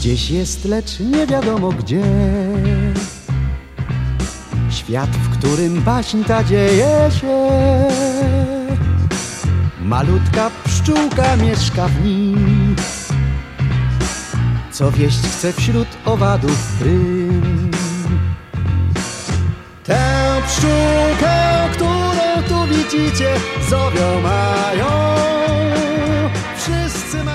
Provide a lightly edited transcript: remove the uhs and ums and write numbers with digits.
Gdzieś jest, lecz nie wiadomo gdzie. Świat, w którym baśń ta dzieje się. Malutka pszczółka mieszka w nim, co wieść chce wśród owadów prym. Tę pszczółkę, którą tu widzicie, zowią mają. Wszyscy mają.